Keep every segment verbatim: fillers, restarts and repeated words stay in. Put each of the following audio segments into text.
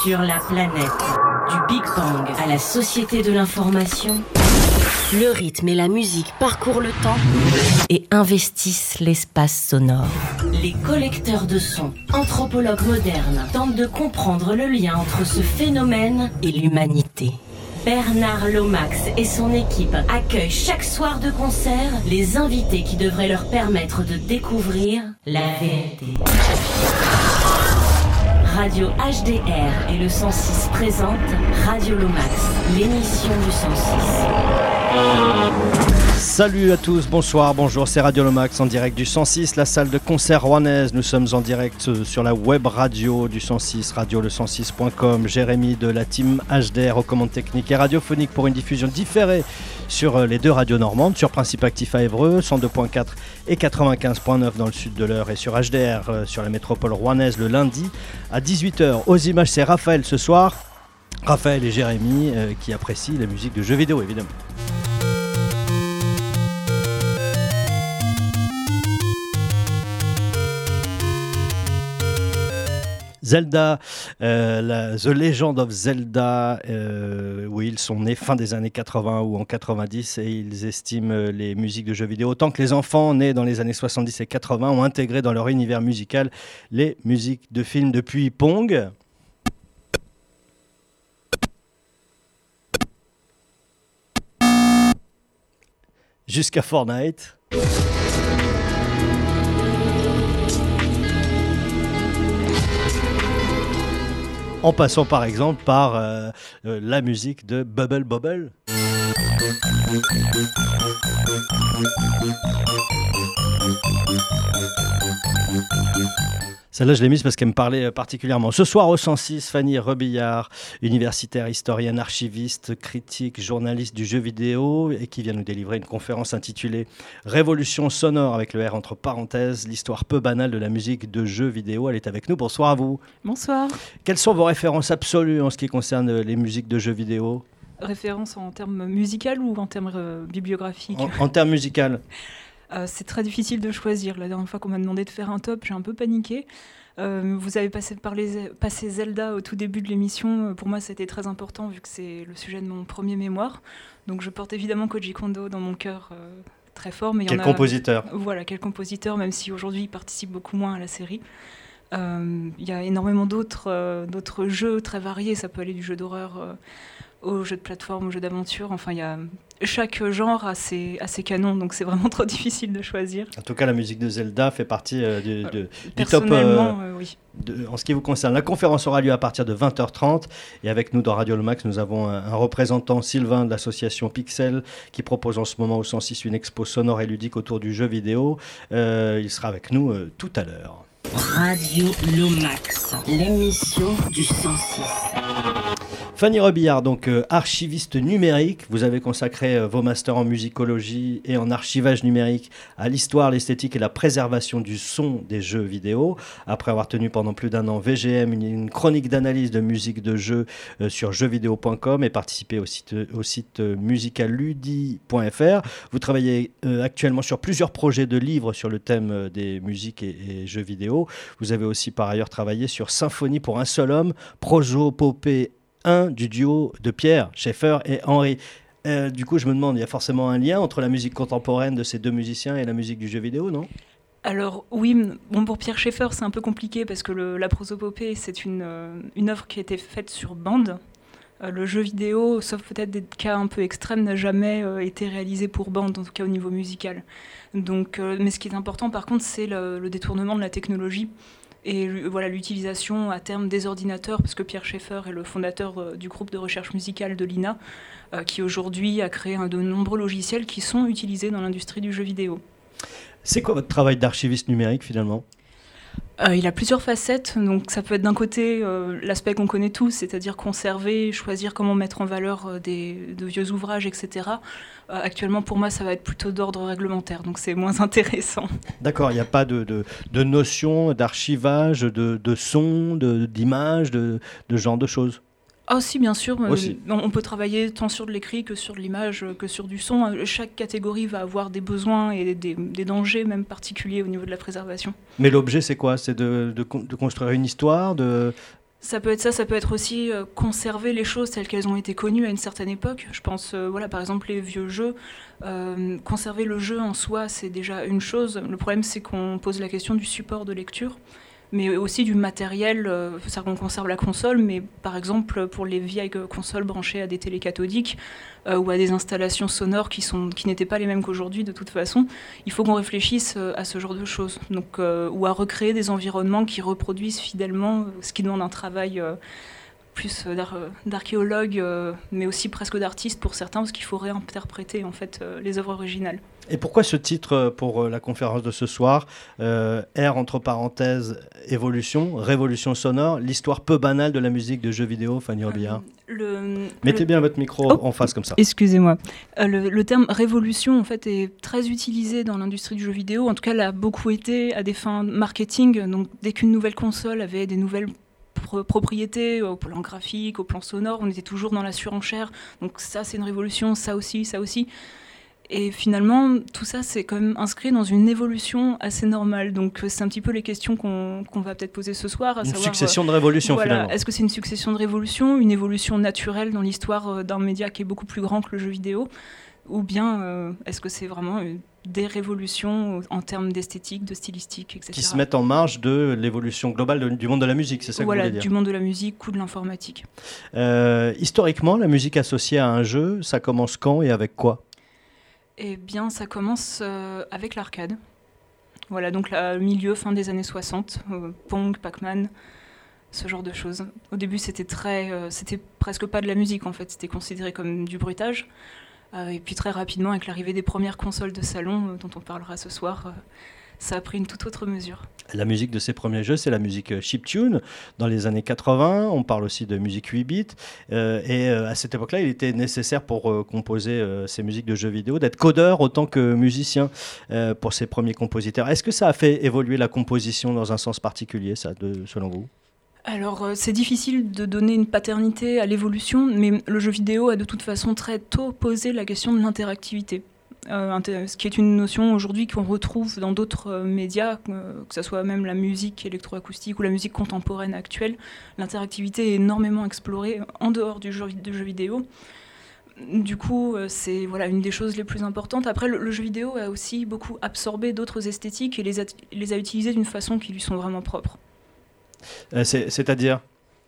Sur la planète, du Big Bang à la société de l'information, le rythme et la musique parcourent le temps et investissent l'espace sonore. Les collecteurs de sons, anthropologues modernes, tentent de comprendre le lien entre ce phénomène et l'humanité. Bernard Lomax et son équipe accueillent chaque soir de concert les invités qui devraient leur permettre de découvrir la vérité. Radio H D R et le cent six présentent Radio Lomax, l'émission du cent six. Salut à tous, bonsoir, bonjour, c'est Radio Lomax en direct du cent six, la salle de concert rouennaise. Nous sommes en direct sur la web radio du cent six, radio le cent six point com. Jérémy de la team H D R aux commandes techniques et radiophoniques pour une diffusion différée sur les deux radios normandes, sur Principe Actif à Évreux, cent deux point quatre et quatre-vingt-quinze point neuf dans le sud de l'Eure, et sur H D R sur la métropole rouennaise le lundi à dix-huit heures. Aux images, c'est Raphaël ce soir. Raphaël et Jérémy euh, qui apprécient la musique de jeux vidéo évidemment. Zelda, euh, la, The Legend of Zelda, euh, oui, ils sont nés fin des années quatre-vingts ou en quatre-vingt-dix et ils estiment les musiques de jeux vidéo autant que les enfants nés dans les années soixante-dix et quatre-vingts ont intégré dans leur univers musical les musiques de films depuis Pong. Jusqu'à Fortnite. En passant par exemple par euh, euh, la musique de Bubble Bobble. Celle-là, je l'ai mise parce qu'elle me parlait particulièrement. Ce soir, au cent six, Fanny Rebillard, universitaire, historienne, archiviste, critique, journaliste du jeu vidéo et qui vient nous délivrer une conférence intitulée « Révolution sonore » avec le R entre parenthèses, l'histoire peu banale de la musique de jeux vidéo. Elle est avec nous. Bonsoir à vous. Bonsoir. Quelles sont vos références absolues en ce qui concerne les musiques de jeux vidéo ? Références en termes musicaux ou en termes euh, bibliographiques ? En, en termes musicaux. Euh, c'est très difficile de choisir. La dernière fois qu'on m'a demandé de faire un top, j'ai un peu paniqué. Euh, vous avez passé, par les, passé Zelda au tout début de l'émission. Pour moi, c'était très important vu que c'est le sujet de mon premier mémoire. Donc je porte évidemment Koji Kondo dans mon cœur euh, très fort. Mais quel y en a, compositeur Voilà, quel compositeur, même si aujourd'hui il participe beaucoup moins à la série. Il euh, y a énormément d'autres, euh, d'autres jeux très variés. Ça peut aller du jeu d'horreur euh, aux jeux de plateforme, aux jeux d'aventure. Enfin, il y a... Chaque genre a ses, a ses canons, donc c'est vraiment trop difficile de choisir. En tout cas, la musique de Zelda fait partie euh, du, de, du top. Personnellement, euh, euh, oui. De, en ce qui vous concerne, la conférence aura lieu à partir de vingt heures trente. Et avec nous dans Radio Lomax, nous avons un, un représentant, Sylvain, de l'association Pixel, qui propose en ce moment au cent six une expo sonore et ludique autour du jeu vidéo. Euh, il sera avec nous euh, tout à l'heure. Radio Lomax, l'émission du cent six. Fanny Rebillard, donc euh, archiviste numérique, vous avez consacré euh, vos masters en musicologie et en archivage numérique à l'histoire, l'esthétique et la préservation du son des jeux vidéo. Après avoir tenu pendant plus d'un an V G M, une, une chronique d'analyse de musique de jeux euh, sur jeux vidéo point com et participé au site, au site euh, musicalludi point f r. Vous travaillez euh, actuellement sur plusieurs projets de livres sur le thème euh, des musiques et, et jeux vidéo. Vous avez aussi par ailleurs travaillé sur Symphonie pour un seul homme, prosopopée un du duo de Pierre Schaeffer et Henry. Euh, du coup, je me demande, il y a forcément un lien entre la musique contemporaine de ces deux musiciens et la musique du jeu vidéo, non ? Alors oui, bon, pour Pierre Schaeffer, c'est un peu compliqué parce que le, la prosopopée, c'est une, euh, une œuvre qui a été faite sur bande. Euh, le jeu vidéo, sauf peut-être des cas un peu extrêmes, n'a jamais euh, été réalisé pour bande, en tout cas au niveau musical. Donc, euh, mais ce qui est important, par contre, c'est le, le détournement de la technologie. Et voilà, l'utilisation à terme des ordinateurs, parce que Pierre Schaeffer est le fondateur euh, du groupe de recherche musicale de l'I N A, euh, qui aujourd'hui a créé un de nombreux logiciels qui sont utilisés dans l'industrie du jeu vidéo. C'est quoi votre travail d'archiviste numérique finalement ? Euh, il a plusieurs facettes, donc ça peut être d'un côté euh, l'aspect qu'on connaît tous, c'est-à-dire conserver, choisir comment mettre en valeur euh, des, de vieux ouvrages, et cetera. Euh, actuellement, pour moi, ça va être plutôt d'ordre réglementaire, donc c'est moins intéressant. D'accord, il n'y a pas de, de, de notion d'archivage, de, de son, de, d'image, de, de ce genre de choses ? Ah si, bien sûr. Aussi. On peut travailler tant sur de l'écrit que sur de l'image, que sur du son. Chaque catégorie va avoir des besoins et des, des dangers même particuliers au niveau de la préservation. Mais l'objet, c'est quoi ? C'est de, de, de construire une histoire, de... Ça peut être ça, ça peut être aussi euh, conserver les choses telles qu'elles ont été connues à une certaine époque. Je pense, euh, voilà, par exemple, les vieux jeux. Euh, conserver le jeu en soi, c'est déjà une chose. Le problème, c'est qu'on pose la question du support de lecture, mais aussi du matériel. Euh, c'est-à-dire qu'on conserve la console, mais par exemple, pour les vieilles consoles branchées à des télés cathodiques euh, ou à des installations sonores qui, sont, qui n'étaient pas les mêmes qu'aujourd'hui, de toute façon, il faut qu'on réfléchisse euh, à ce genre de choses. Donc, euh, ou à recréer des environnements qui reproduisent fidèlement, ce qui demande un travail euh, plus d'ar- d'archéologue, euh, mais aussi presque d'artiste pour certains, parce qu'il faut réinterpréter en fait, euh, les œuvres originales. Et pourquoi ce titre pour la conférence de ce soir, euh, R entre parenthèses, évolution, révolution sonore, l'histoire peu banale de la musique de jeux vidéo, Fanny Robillard. Euh, le, Mettez le... bien votre micro oh, en face comme ça. Excusez-moi. Euh, le, le terme révolution en fait est très utilisé dans l'industrie du jeu vidéo. En tout cas, l'a beaucoup été à des fins marketing. Donc, dès qu'une nouvelle console avait des nouvelles pro- propriétés au plan graphique, au plan sonore, on était toujours dans la surenchère. Donc ça, c'est une révolution. Ça aussi, ça aussi. Et finalement, tout ça, c'est quand même inscrit dans une évolution assez normale. Donc, c'est un petit peu les questions qu'on, qu'on va peut-être poser ce soir. À une savoir, succession de révolutions, voilà, finalement. Est-ce que c'est une succession de révolutions, une évolution naturelle dans l'histoire d'un média qui est beaucoup plus grand que le jeu vidéo, ou bien euh, est-ce que c'est vraiment euh, des révolutions en termes d'esthétique, de stylistique, et cetera. Qui se mettent en marge de l'évolution globale de, du monde de la musique, c'est ça que voilà, vous voulez dire? Du monde de la musique ou de l'informatique. Euh, historiquement, la musique associée à un jeu, ça commence quand et avec quoi? Eh bien, ça commence euh, avec l'arcade. Voilà, donc le milieu, fin des années soixante, euh, Pong, Pac-Man, ce genre de choses. Au début, c'était très, euh, c'était presque pas de la musique en fait, c'était considéré comme du bruitage. Euh, et puis très rapidement, avec l'arrivée des premières consoles de salon, euh, dont on parlera ce soir, euh, ça a pris une toute autre mesure. La musique de ces premiers jeux, c'est la musique chiptune dans les années quatre-vingts. On parle aussi de musique huit bits. Euh, et euh, à cette époque-là, il était nécessaire pour euh, composer euh, ces musiques de jeux vidéo d'être codeur autant que musicien euh, pour ces premiers compositeurs. Est-ce que ça a fait évoluer la composition dans un sens particulier, ça, de, selon vous ? Alors, euh, c'est difficile de donner une paternité à l'évolution, mais le jeu vidéo a de toute façon très tôt posé la question de l'interactivité. Euh, ce qui est une notion aujourd'hui qu'on retrouve dans d'autres euh, médias, euh, que ce soit même la musique électroacoustique ou la musique contemporaine actuelle. L'interactivité est énormément explorée en dehors du jeu, du jeu vidéo. Du coup, euh, c'est voilà, une des choses les plus importantes. Après, le, le jeu vidéo a aussi beaucoup absorbé d'autres esthétiques et les a, les a utilisées d'une façon qui lui sont vraiment propres. Euh, c'est, c'est-à-dire ?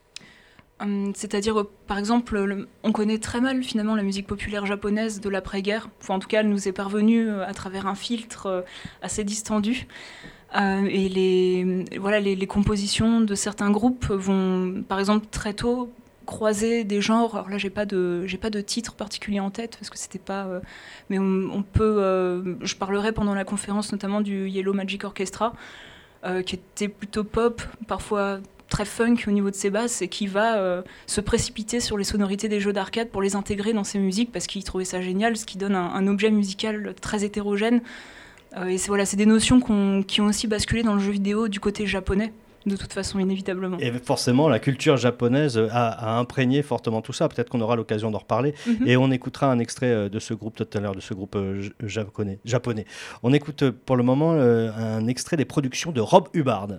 C'est-à-dire, par exemple, le, on connaît très mal finalement la musique populaire japonaise de l'après-guerre. Enfin, en tout cas, elle nous est parvenue à travers un filtre assez distendu. Euh, et les, voilà, les, les compositions de certains groupes vont, par exemple, très tôt croiser des genres. Alors là, j'ai pas de, j'ai pas de titre particulier en tête parce que c'était pas. Euh, mais on, on peut. Euh, je parlerai pendant la conférence notamment du Yellow Magic Orchestra, euh, qui était plutôt pop, parfois très funk au niveau de ses basses et qui va euh, se précipiter sur les sonorités des jeux d'arcade pour les intégrer dans ses musiques parce qu'il trouvait ça génial, ce qui donne un, un objet musical très hétérogène. Euh, et c'est, voilà, c'est des notions qu'on, qui ont aussi basculé dans le jeu vidéo du côté japonais, de toute façon, inévitablement. Et forcément, la culture japonaise a, a imprégné fortement tout ça. Peut-être qu'on aura l'occasion d'en reparler. Mm-hmm. Et on écoutera un extrait de ce groupe tout à l'heure, de ce groupe japonais. japonais. On écoute pour le moment un extrait des productions de Rob Hubbard.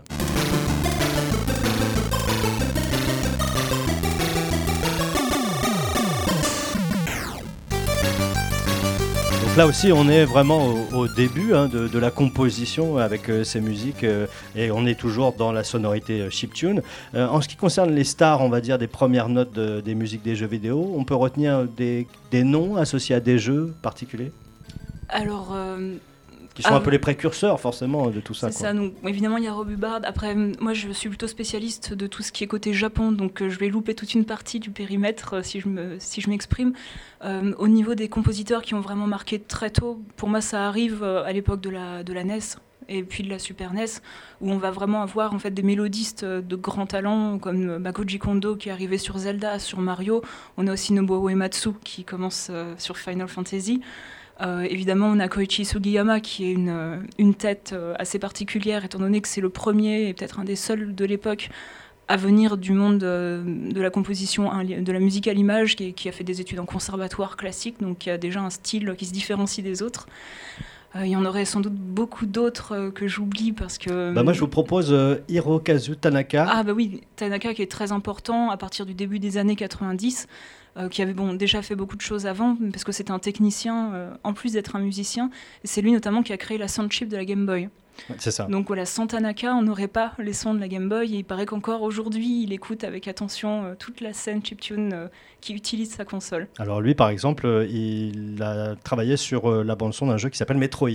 Là aussi, on est vraiment au, au début hein, de, de la composition avec euh, ces musiques euh, et on est toujours dans la sonorité euh, chiptune. Euh, en ce qui concerne les stars, on va dire, des premières notes de, des musiques des jeux vidéo, on peut retenir des, des noms associés à des jeux particuliers ? Alors... Euh... Qui sont ah, un peu les précurseurs, forcément, de tout ça. C'est quoi. ça, donc évidemment, il y a Rob Hubbard. Après, moi, je suis plutôt spécialiste de tout ce qui est côté Japon, donc euh, je vais louper toute une partie du périmètre euh, si, je me, si je m'exprime. Euh, au niveau des compositeurs qui ont vraiment marqué très tôt, pour moi, ça arrive euh, à l'époque de la, de la N E S et puis de la Super N E S, où on va vraiment avoir en fait, des mélodistes de grand talent, comme euh, Koji Kondo qui est arrivé sur Zelda, sur Mario. On a aussi Nobuo Uematsu qui commence euh, sur Final Fantasy. Euh, évidemment, on a Koichi Sugiyama qui est une, une tête assez particulière, étant donné que c'est le premier et peut-être un des seuls de l'époque à venir du monde de, de la composition, de la musique à l'image, qui, qui a fait des études en conservatoire classique, donc qui a déjà un style qui se différencie des autres. Euh, il y en aurait sans doute beaucoup d'autres euh, que j'oublie parce que... Bah moi, je vous propose euh, Hirokazu Tanaka. Ah bah oui, Tanaka qui est très important à partir du début des années quatre-vingt-dix, euh, qui avait bon, déjà fait beaucoup de choses avant, parce que c'était un technicien, euh, en plus d'être un musicien. Et c'est lui notamment qui a créé la sound chip de la Game Boy. C'est ça. Donc voilà, sans Tanaka, on n'aurait pas les sons de la Game Boy. Et il paraît qu'encore aujourd'hui, il écoute avec attention euh, toute la scène chiptune euh, qui utilise sa console. Alors lui, par exemple, euh, il a travaillé sur euh, la bande-son d'un jeu qui s'appelle Metroid.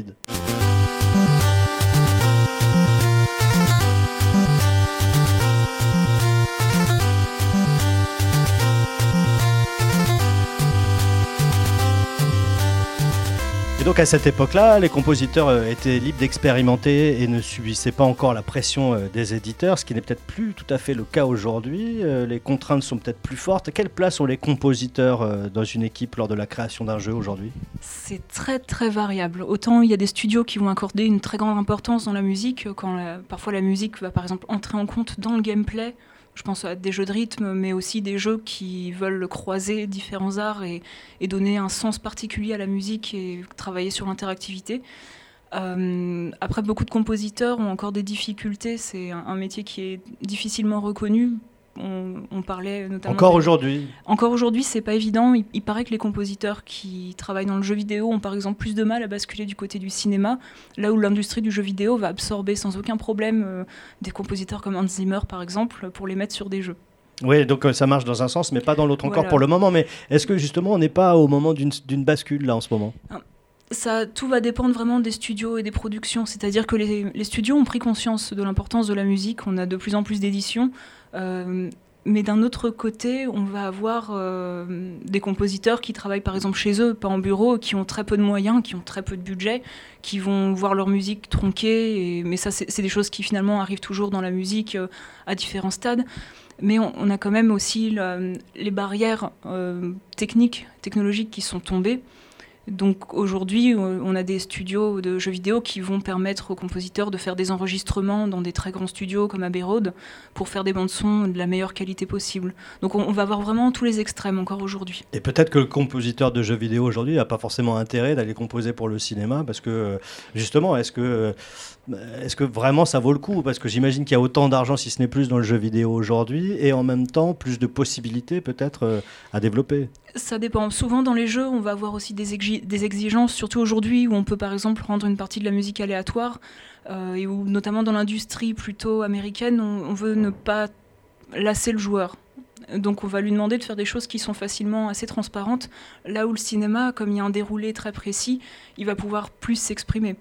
Et donc à cette époque-là, les compositeurs euh, étaient libres d'expérimenter et ne subissaient pas encore la pression euh, des éditeurs, ce qui n'est peut-être plus tout à fait le cas aujourd'hui. Euh, les contraintes sont peut-être plus fortes. Quelle place ont les compositeurs euh, dans une équipe lors de la création d'un jeu aujourd'hui ? C'est très très variable. Autant il y a des studios qui vont accorder une très grande importance dans la musique, quand la, parfois la musique va par exemple entrer en compte dans le gameplay. Je pense à des jeux de rythme, mais aussi des jeux qui veulent croiser différents arts et, et donner un sens particulier à la musique et travailler sur l'interactivité. Euh, après, beaucoup de compositeurs ont encore des difficultés. C'est un, un métier qui est difficilement reconnu. On, on parlait notamment... Encore des... aujourd'hui ? Encore aujourd'hui, c'est pas évident. Il, il paraît que les compositeurs qui travaillent dans le jeu vidéo ont par exemple plus de mal à basculer du côté du cinéma, là où l'industrie du jeu vidéo va absorber sans aucun problème euh, des compositeurs comme Hans Zimmer par exemple, pour les mettre sur des jeux. Oui, donc euh, ça marche dans un sens, mais pas dans l'autre Voilà. encore pour le moment. Mais est-ce que justement, on n'est pas au moment d'une, d'une bascule là en ce moment ? Ça, tout va dépendre vraiment des studios et des productions. C'est-à-dire que les, les studios ont pris conscience de l'importance de la musique. On a de plus en plus d'éditions. Euh, mais d'un autre côté, on va avoir euh, des compositeurs qui travaillent par exemple chez eux, pas en bureau, qui ont très peu de moyens, qui ont très peu de budget, qui vont voir leur musique tronquée. Et, mais ça, c'est, c'est des choses qui finalement arrivent toujours dans la musique euh, à différents stades. Mais on, on a quand même aussi la, les barrières euh, techniques, technologiques qui sont tombées. Donc aujourd'hui, on a des studios de jeux vidéo qui vont permettre aux compositeurs de faire des enregistrements dans des très grands studios comme Abbey Road pour faire des bandes-son de la meilleure qualité possible. Donc on va voir vraiment tous les extrêmes encore aujourd'hui. Et peut-être que le compositeur de jeux vidéo aujourd'hui n'a pas forcément intérêt d'aller composer pour le cinéma parce que justement, est-ce que, est-ce que vraiment ça vaut le coup ? Parce que j'imagine qu'il y a autant d'argent, si ce n'est plus, dans le jeu vidéo aujourd'hui et en même temps plus de possibilités peut-être à développer. Ça dépend. Souvent dans les jeux, on va avoir aussi des, exi- des exigences, surtout aujourd'hui où on peut par exemple rendre une partie de la musique aléatoire euh, et où notamment dans l'industrie plutôt américaine, on, on veut ne pas lasser le joueur. Donc on va lui demander de faire des choses qui sont facilement assez transparentes, là où le cinéma, comme il y a un déroulé très précis, il va pouvoir plus s'exprimer.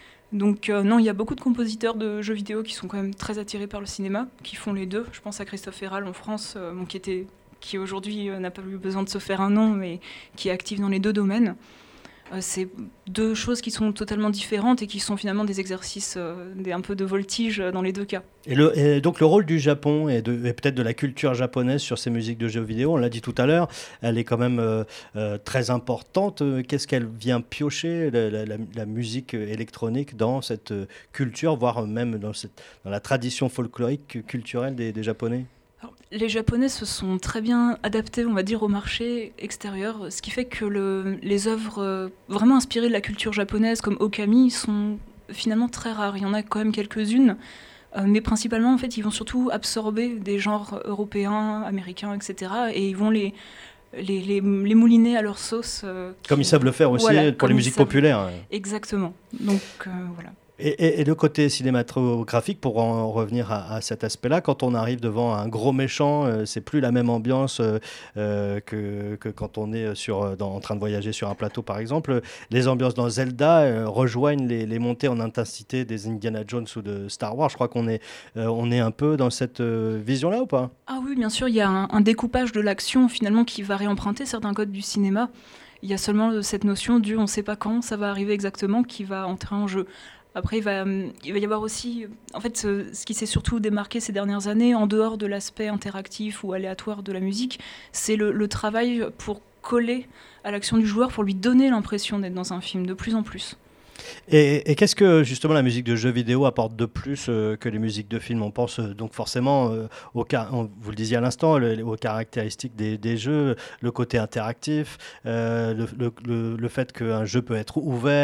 Donc euh, non, il y a beaucoup de compositeurs de jeux vidéo qui sont quand même très attirés par le cinéma, qui font les deux. Je pense à Christophe Ferral en France, euh, bon, qui était... qui aujourd'hui euh, n'a pas eu besoin de se faire un nom, mais qui est actif dans les deux domaines. Euh, c'est deux choses qui sont totalement différentes et qui sont finalement des exercices euh, des, un peu de voltige dans les deux cas. Et, le, et donc le rôle du Japon et, de, et peut-être de la culture japonaise sur ces musiques de jeux vidéo, on l'a dit tout à l'heure, elle est quand même euh, euh, très importante. Qu'est-ce qu'elle vient piocher, la, la, la, la musique électronique, dans cette culture, voire même dans, cette, dans la tradition folklorique culturelle des, des Japonais ? Alors, les Japonais se sont très bien adaptés, on va dire, au marché extérieur, ce qui fait que le, les œuvres euh, vraiment inspirées de la culture japonaise, comme Okami, sont finalement très rares. Il y en a quand même quelques-unes, euh, mais principalement, en fait, ils vont surtout absorber des genres européens, américains, et cetera, et ils vont les, les, les, les mouliner à leur sauce. Euh, qui... Comme ils savent le faire aussi voilà, pour les musiques savent... populaires. Exactement. Donc, euh, voilà. Et, et, et le côté cinématographique, pour en revenir à, à cet aspect-là, quand on arrive devant un gros méchant, euh, c'est plus la même ambiance euh, euh, que, que quand on est sur, dans, en train de voyager sur un plateau, par exemple. Les ambiances dans Zelda euh, rejoignent les, les montées en intensité des Indiana Jones ou de Star Wars. Je crois qu'on est, euh, on est un peu dans cette euh, vision-là ou pas ? Ah oui, bien sûr, il y a un, un découpage de l'action finalement qui va réemprunter certains codes du cinéma. Il y a seulement cette notion du on ne sait pas quand ça va arriver exactement qui va entrer en jeu. Après, il va, il va y avoir aussi... En fait, ce, ce qui s'est surtout démarqué ces dernières années, en dehors de l'aspect interactif ou aléatoire de la musique, c'est le, le travail pour coller à l'action du joueur, pour lui donner l'impression d'être dans un film, de plus en plus. Et, et qu'est-ce que justement la musique de jeux vidéo apporte de plus euh, que les musiques de films ? On pense euh, donc forcément, euh, au car- on, vous le disiez à l'instant, le, aux caractéristiques des, des jeux, le côté interactif, euh, le, le, le, le fait qu'un jeu peut être ouvert,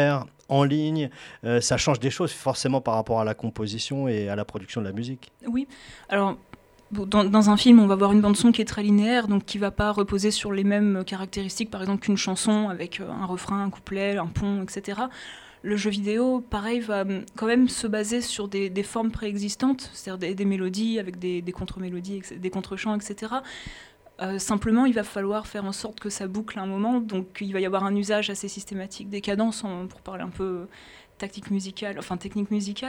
en ligne, euh, ça change des choses forcément par rapport à la composition et à la production de la musique. Oui, alors dans, dans un film, on va voir une bande-son qui est très linéaire, donc qui ne va pas reposer sur les mêmes caractéristiques, par exemple qu'une chanson avec un refrain, un couplet, un pont, et cetera. Le jeu vidéo, pareil, va quand même se baser sur des, des formes préexistantes, c'est-à-dire des, des mélodies avec des, des contre-mélodies, des contre-chants, et cetera. Euh, simplement, il va falloir faire en sorte que ça boucle à un moment, donc il va y avoir un usage assez systématique des cadences, en, pour parler un peu tactique musicale, enfin technique musicale.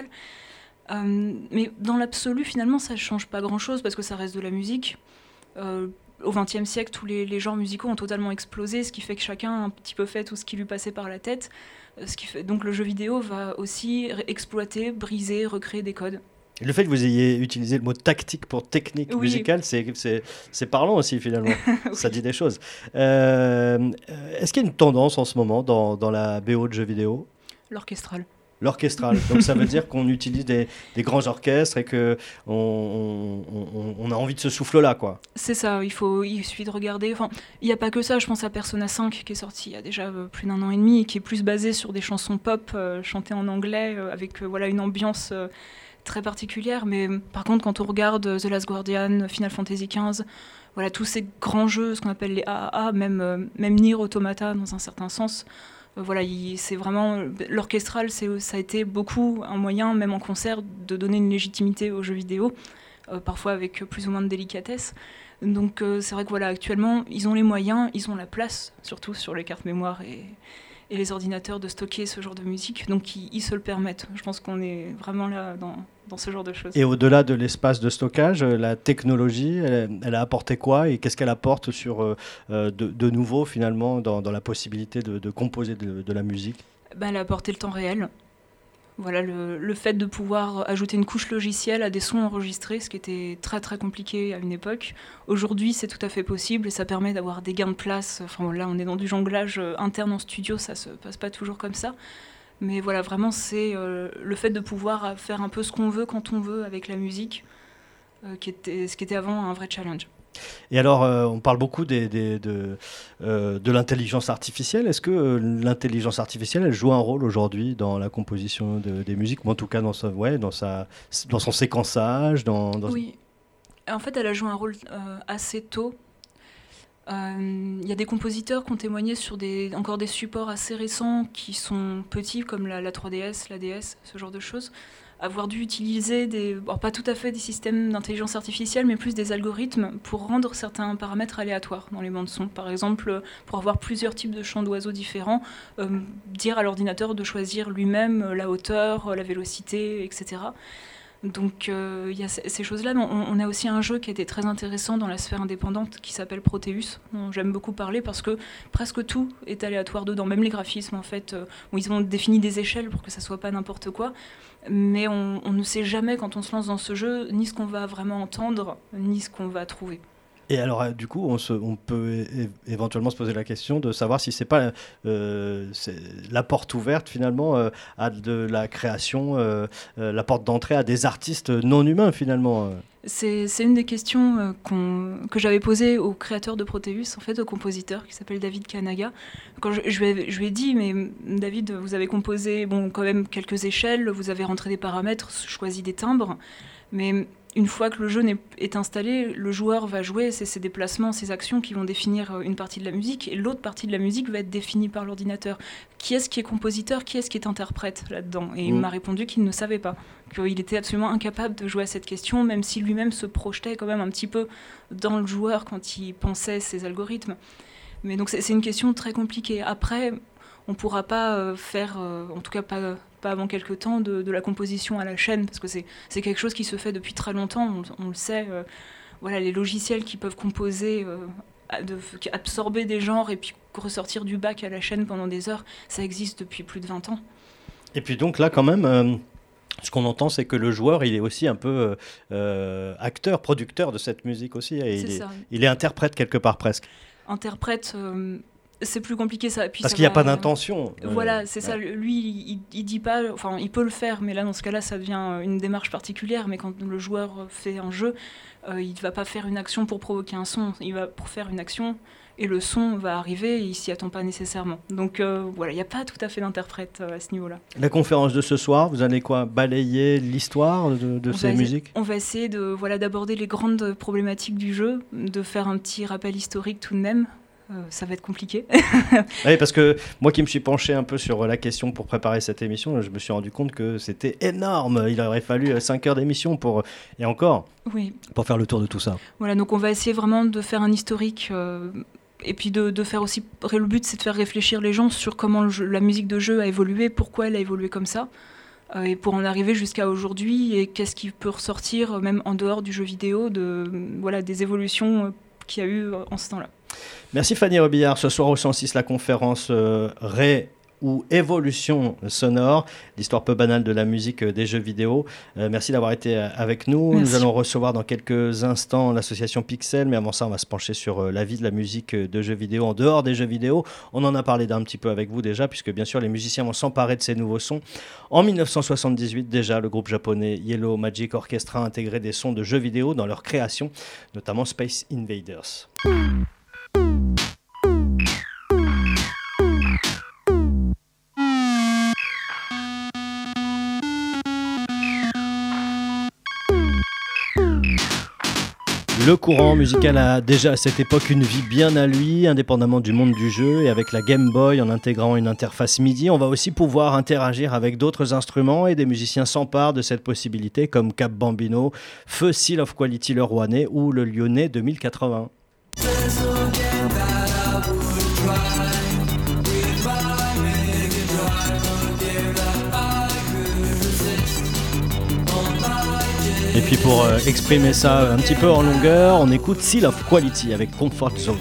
Euh, mais dans l'absolu, finalement, ça ne change pas grand-chose parce que ça reste de la musique. Euh, au vingtième siècle, tous les, les genres musicaux ont totalement explosé, ce qui fait que chacun a un petit peu fait tout ce qui lui passait par la tête. Ce qui fait, donc le jeu vidéo va aussi exploiter, briser, recréer des codes. Et le fait que vous ayez utilisé le mot tactique pour technique oui. musicale, c'est, c'est, c'est parlant aussi finalement. Oui. Ça dit des choses. Euh, est-ce qu'il y a une tendance en ce moment dans, dans la B O de jeux vidéo ? L'orchestral. L'orchestral. Donc ça veut dire qu'on utilise des, des grands orchestres et qu'on on, on, on a envie de ce souffle-là, quoi. C'est ça, il, faut, il suffit de regarder. Enfin, il n'y a pas que ça, je pense à Persona cinq qui est sorti il y a déjà plus d'un an et demi et qui est plus basé sur des chansons pop euh, chantées en anglais euh, avec euh, voilà, une ambiance euh, très particulière. Mais par contre, quand on regarde The Last Guardian, Final Fantasy quinze, voilà, tous ces grands jeux, ce qu'on appelle les A A A, même, euh, même Nier Automata dans un certain sens, voilà, il, c'est vraiment l'orchestral, c'est, ça a été beaucoup un moyen, même en concert, de donner une légitimité aux jeux vidéo, euh, parfois avec plus ou moins de délicatesse. Donc euh, c'est vrai que voilà, actuellement, ils ont les moyens, ils ont la place, surtout sur les cartes mémoire et, et les ordinateurs, de stocker ce genre de musique. Donc ils, ils se le permettent. Je pense qu'on est vraiment là dans, dans ce genre de choses. Et au-delà de l'espace de stockage, la technologie, elle, elle a apporté quoi et qu'est-ce qu'elle apporte sur, euh, de, de nouveau finalement dans, dans la possibilité de, de composer de, de la musique ? Ben, elle a apporté le temps réel. Voilà, le, le fait de pouvoir ajouter une couche logicielle à des sons enregistrés, ce qui était très très compliqué à une époque. Aujourd'hui, c'est tout à fait possible et ça permet d'avoir des gains de place. Enfin, là, on est dans du jonglage interne en studio, ça se passe pas toujours comme ça. Mais voilà, vraiment, c'est euh, le fait de pouvoir faire un peu ce qu'on veut quand on veut avec la musique, euh, qui était, ce qui était avant un vrai challenge. Et alors, euh, on parle beaucoup des, des, de, euh, de l'intelligence artificielle. Est-ce que euh, l'intelligence artificielle, elle joue un rôle aujourd'hui dans la composition de, des musiques, ou en tout cas dans, sa, ouais, dans, sa, dans son séquençage dans, dans... Oui, en fait, elle a joué un rôle euh, assez tôt. Il euh, y a des compositeurs qui ont témoigné sur des, encore des supports assez récents qui sont petits, comme la, la trois D S, la D S, ce genre de choses. Avoir dû utiliser, des, bon, pas tout à fait des systèmes d'intelligence artificielle, mais plus des algorithmes pour rendre certains paramètres aléatoires dans les bandes son. Par exemple, pour avoir plusieurs types de chants d'oiseaux différents, euh, dire à l'ordinateur de choisir lui-même la hauteur, la vélocité, et cetera. Donc il euh, y a c- ces choses-là. On, on a aussi un jeu qui a été très intéressant dans la sphère indépendante qui s'appelle Proteus, dont j'aime beaucoup parler parce que presque tout est aléatoire dedans, même les graphismes en fait, euh, où ils ont défini des échelles pour que ça soit pas n'importe quoi. Mais on, on ne sait jamais quand on se lance dans ce jeu ni ce qu'on va vraiment entendre, ni ce qu'on va trouver. Et alors, euh, du coup, on, se, on peut é- éventuellement se poser la question de savoir si c'est pas euh, c'est la porte ouverte finalement euh, à de la création, euh, euh, la porte d'entrée à des artistes non humains finalement. C'est, c'est une des questions euh, qu'on, que j'avais posées au créateur de Proteus, en fait, au compositeur qui s'appelle David Kanaga. Quand je, je, lui ai, je lui ai dit, mais David, vous avez composé bon, quand même quelques échelles, vous avez rentré des paramètres, choisi des timbres, mais une fois que le jeu n'est, est installé, le joueur va jouer, c'est ses déplacements, ses actions qui vont définir une partie de la musique, et l'autre partie de la musique va être définie par l'ordinateur. Qui est-ce qui est compositeur, qui est-ce qui est interprète là-dedans ? Et mmh. il m'a répondu qu'il ne savait pas, qu'il était absolument incapable de jouer à cette question, même si lui-même se projetait quand même un petit peu dans le joueur quand il pensait ses algorithmes. Mais donc c'est, c'est une question très compliquée. Après, on ne pourra pas euh, faire, euh, en tout cas pas... pas avant quelques temps, de, de la composition à la chaîne, parce que c'est, c'est quelque chose qui se fait depuis très longtemps, on, on le sait. Euh, voilà, les logiciels qui peuvent composer, euh, de, absorber des genres et puis ressortir du bac à la chaîne pendant des heures, ça existe depuis plus de vingt ans. Et puis donc là, quand même, euh, ce qu'on entend, c'est que le joueur, il est aussi un peu euh, acteur, producteur de cette musique aussi, et c'est il, est, ça. il est interprète quelque part presque. Interprète... Euh, C'est plus compliqué ça. Puis Parce ça qu'il n'y a va... pas d'intention. Voilà, euh, c'est ouais. ça. Lui, il, il dit pas. Enfin, il peut le faire, mais là, dans ce cas-là, ça devient une démarche particulière. Mais quand le joueur fait un jeu, euh, il ne va pas faire une action pour provoquer un son. Il va pour faire une action et le son va arriver et il s'y attend pas nécessairement. Donc euh, voilà, il n'y a pas tout à fait d'interprète euh, à ce niveau-là. La conférence de ce soir, vous allez quoi, balayer l'histoire de, de ces va, musiques? On va essayer de, voilà, d'aborder les grandes problématiques du jeu, de faire un petit rappel historique tout de même. Euh, ça va être compliqué. Oui, parce que moi qui me suis penché un peu sur la question pour préparer cette émission, je me suis rendu compte que c'était énorme. Il aurait fallu cinq heures d'émission pour, et encore, oui. pour faire le tour de tout ça. Voilà, donc on va essayer vraiment de faire un historique euh, et puis de, de faire aussi... Le but, c'est de faire réfléchir les gens sur comment le jeu, la musique de jeu a évolué, pourquoi elle a évolué comme ça, euh, et pour en arriver jusqu'à aujourd'hui, et qu'est-ce qui peut ressortir, même en dehors du jeu vidéo, de, voilà, des évolutions qu'il y a eu en ce temps-là. Merci Fanny Robillard. Ce soir au cent six, la conférence euh, Ré ou Évolution sonore, l'histoire peu banale de la musique euh, des jeux vidéo. Euh, merci d'avoir été euh, avec nous. Merci. Nous allons recevoir dans quelques instants l'association Pixel, mais avant ça, on va se pencher sur euh, la vie de la musique euh, de jeux vidéo en dehors des jeux vidéo. On en a parlé d'un petit peu avec vous déjà, puisque bien sûr, les musiciens vont s'emparer de ces nouveaux sons. En dix-neuf cent soixante-dix-huit, déjà, le groupe japonais Yellow Magic Orchestra a intégré des sons de jeux vidéo dans leur création, notamment Space Invaders. Le courant musical a déjà à cette époque une vie bien à lui, indépendamment du monde du jeu, et avec la Game Boy, en intégrant une interface MIDI, on va aussi pouvoir interagir avec d'autres instruments, et des musiciens s'emparent de cette possibilité, comme Cap Bambino, Feu Seal of Quality le Rouennais ou le Lyonnais deux mille quatre-vingts. Et puis pour euh, exprimer ça un petit peu en longueur, on écoute Seal of Quality avec Comfort Zone.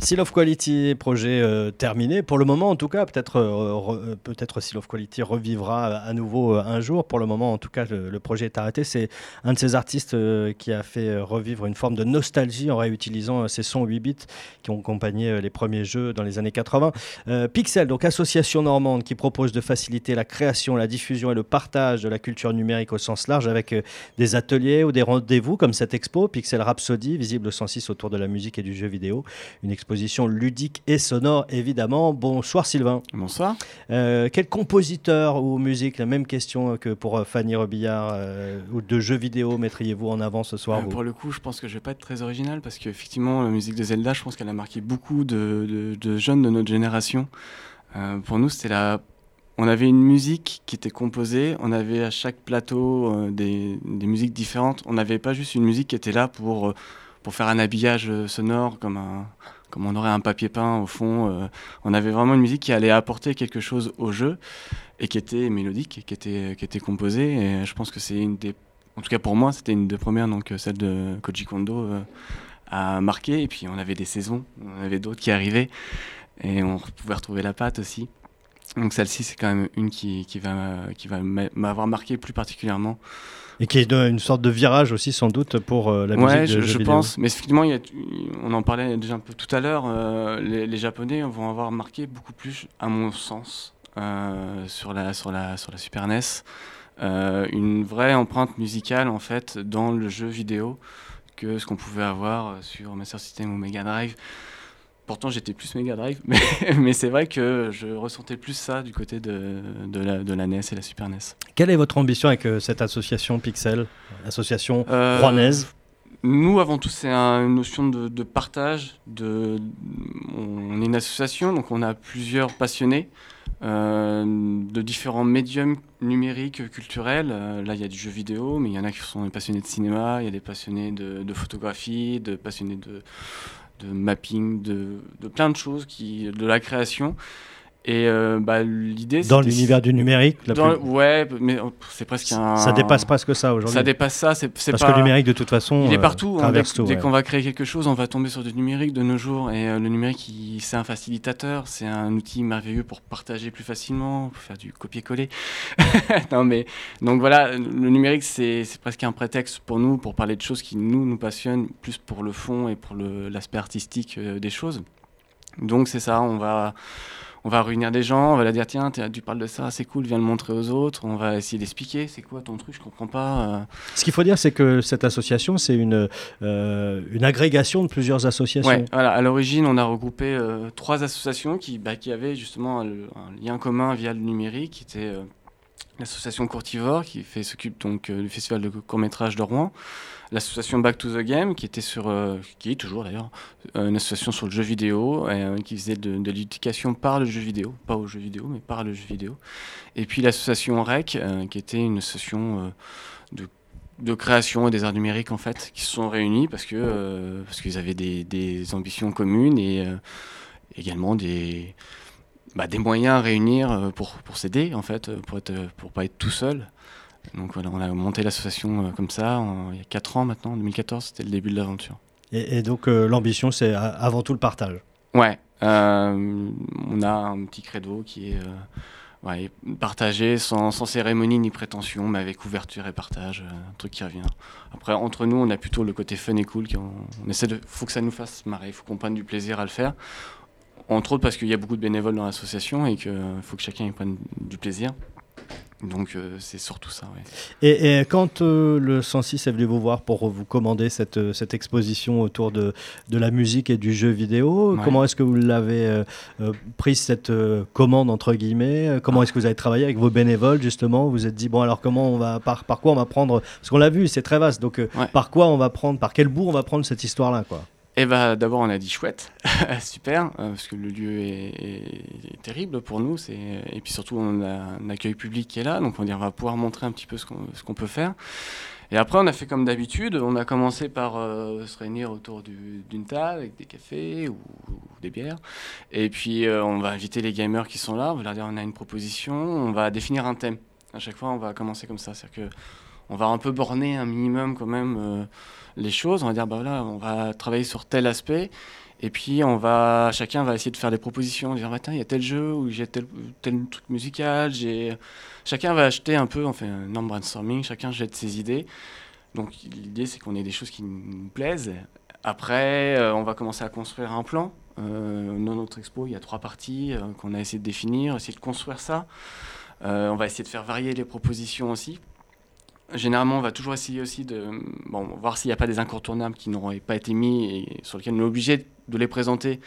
Seal of Quality, projet euh, terminé. Pour le moment, en tout cas, peut-être euh, re, peut-être Seal of Quality revivra à nouveau euh, un jour. Pour le moment, en tout cas, le, le projet est arrêté. C'est un de ces artistes euh, qui a fait euh, revivre une forme de nostalgie en réutilisant euh, ces sons huit bits qui ont accompagné euh, les premiers jeux dans les années quatre-vingts. Euh, Pixel, donc association normande qui propose de faciliter la création, la diffusion et le partage de la culture numérique au sens large avec euh, des ateliers ou des rendez-vous comme cette expo Pixel Rhapsody, visible au cent six autour de la musique et du jeu vidéo. Une exposition ludique et sonore, évidemment. Bonsoir Sylvain. Bonsoir. Euh, quel compositeur ou musique, la même question que pour Fanny Robillard, euh, ou de jeux vidéo mettriez-vous en avant ce soir euh, vous Pour le coup, je pense que je vais pas être très original parce qu'effectivement, la musique de Zelda, je pense qu'elle a marqué beaucoup de, de, de jeunes de notre génération. Euh, pour nous, c'était la... on avait une musique qui était composée, on avait à chaque plateau euh, des, des musiques différentes. On n'avait pas juste une musique qui était là pour... Euh, pour faire un habillage sonore comme, un, comme on aurait un papier peint au fond. Euh, on avait vraiment une musique qui allait apporter quelque chose au jeu et qui était mélodique, qui était, qui était composée. Et je pense que c'est une des... En tout cas pour moi, c'était une des premières, donc celle de Koji Kondo, euh, à marquer. Et puis on avait des saisons, on avait d'autres qui arrivaient et on pouvait retrouver la patte aussi. Donc celle-ci, c'est quand même une qui, qui va, qui va m'avoir marqué plus particulièrement. Et qui est une sorte de virage aussi sans doute pour euh, la musique ouais, de je, jeux je vidéo. pense. Mais effectivement, il y a, on en parlait déjà un peu tout à l'heure, euh, les, les Japonais vont avoir marqué beaucoup plus, à mon sens, euh, sur, la, sur, la, sur la Super N E S, euh, une vraie empreinte musicale en fait dans le jeu vidéo que ce qu'on pouvait avoir sur Master System ou Mega Drive. Pourtant, j'étais plus Mega Drive, mais, mais c'est vrai que je ressentais plus ça du côté de, de, la, de la N E S et la Super N E S. Quelle est votre ambition avec euh, cette association Pixel, association euh, rouennaise ? Nous, avant tout, c'est un, une notion de, de partage. De, on est une association, donc on a plusieurs passionnés euh, de différents médiums numériques, culturels. Euh, là, il y a du jeu vidéo, mais il y en a qui sont des passionnés de cinéma, il y a des passionnés de, de photographie, de passionnés de... de mapping, de, de plein de choses, qui, de la création. Et euh, bah, l'idée... Dans l'univers du numérique la dans, plus... Ouais, mais c'est presque un... Ça dépasse presque ça aujourd'hui. Ça dépasse ça, c'est, c'est Parce pas... que le numérique, de toute façon, il est partout. euh, Hein, dès tout, dès ouais. qu'on va créer quelque chose, on va tomber sur du numérique de nos jours. Et euh, le numérique, il, c'est un facilitateur, c'est un outil merveilleux pour partager plus facilement, pour faire du copier-coller. non, mais... Donc voilà, le numérique, c'est, c'est presque un prétexte pour nous, pour parler de choses qui nous, nous passionnent, plus pour le fond et pour le, l'aspect artistique euh, des choses. Donc c'est ça, on va... On va réunir des gens, on va leur dire tiens, tu parles de ça, c'est cool, viens le montrer aux autres. On va essayer d'expliquer, c'est quoi ton truc, je comprends pas. Ce qu'il faut dire, c'est que cette association, c'est une, euh, une agrégation de plusieurs associations. Ouais, voilà, à l'origine, on a regroupé euh, trois associations qui, bah, qui avaient justement un, un lien commun via le numérique, qui était euh, l'association Courtivore, qui fait, s'occupe donc euh, du festival de court-métrage de Rouen. L'association Back to the Game, qui était sur, euh, qui est toujours d'ailleurs, euh, une association sur le jeu vidéo, euh, qui faisait de, de l'éducation par le jeu vidéo, pas au jeu vidéo, mais par le jeu vidéo. Et puis l'association R E C, euh, qui était une association euh, de, de création et des arts numériques en fait, qui se sont réunis parce que euh, parce qu'ils avaient des, des ambitions communes et euh, également des bah, des moyens à réunir pour pour s'aider en fait, pour être pour pas être tout seul. Donc voilà, on a monté l'association euh, comme ça, en, il y a quatre ans maintenant, en deux mille quatorze, c'était le début de l'aventure. Et, et donc euh, l'ambition, c'est a, avant tout le partage. Ouais, euh, on a un petit credo qui est euh, ouais, partagé sans, sans cérémonie ni prétention, mais avec ouverture et partage, euh, un truc qui revient. Après, entre nous, on a plutôt le côté fun et cool, on, on essaie de, faut que ça nous fasse marrer, il faut qu'on prenne du plaisir à le faire. Entre autres parce qu'il y a beaucoup de bénévoles dans l'association et qu'il euh, faut que chacun y prenne du plaisir. Donc euh, c'est surtout ça. Ouais. Et, et quand euh, le cent six est venu vous voir pour vous commander cette, cette exposition autour de, de la musique et du jeu vidéo, ouais. Comment est-ce que vous l'avez euh, euh, prise cette euh, commande entre guillemets? Comment ah. est-ce que vous avez travaillé avec vos bénévoles justement? Vous vous êtes dit bon alors comment on va par, par quoi on va prendre, parce qu'on l'a vu c'est très vaste, donc euh, ouais. par quoi on va prendre, par quel bout on va prendre cette histoire-là quoi? Eh ben, d'abord, on a dit chouette, super, euh, parce que le lieu est, est, est terrible pour nous. C'est... Et puis surtout, on a un accueil public qui est là, donc on, dit, on va pouvoir montrer un petit peu ce qu'on, ce qu'on peut faire. Et après, on a fait comme d'habitude. On a commencé par euh, se réunir autour du, d'une table avec des cafés ou, ou des bières. Et puis, euh, on va inviter les gamers qui sont là. On va leur dire on a une proposition. On va définir un thème. À chaque fois, on va commencer comme ça. C'est-à-dire que on va un peu borner un minimum quand même euh, les choses. On va dire, bah voilà, on va travailler sur tel aspect. Et puis on va, chacun va essayer de faire des propositions, dire bah, il y a tel jeu ou j'ai tel, tel truc musical. J'ai... Chacun va acheter un peu, on fait un énorme brainstorming, chacun jette ses idées. Donc l'idée c'est qu'on ait des choses qui nous plaisent. Après, euh, on va commencer à construire un plan. Euh, dans notre expo, il y a trois parties euh, qu'on a essayé de définir, essayer de construire ça. Euh, on va essayer de faire varier les propositions aussi. Généralement, on va toujours essayer aussi de bon, voir s'il n'y a pas des incontournables qui n'auraient pas été mis et sur lesquels on est obligé de les présenter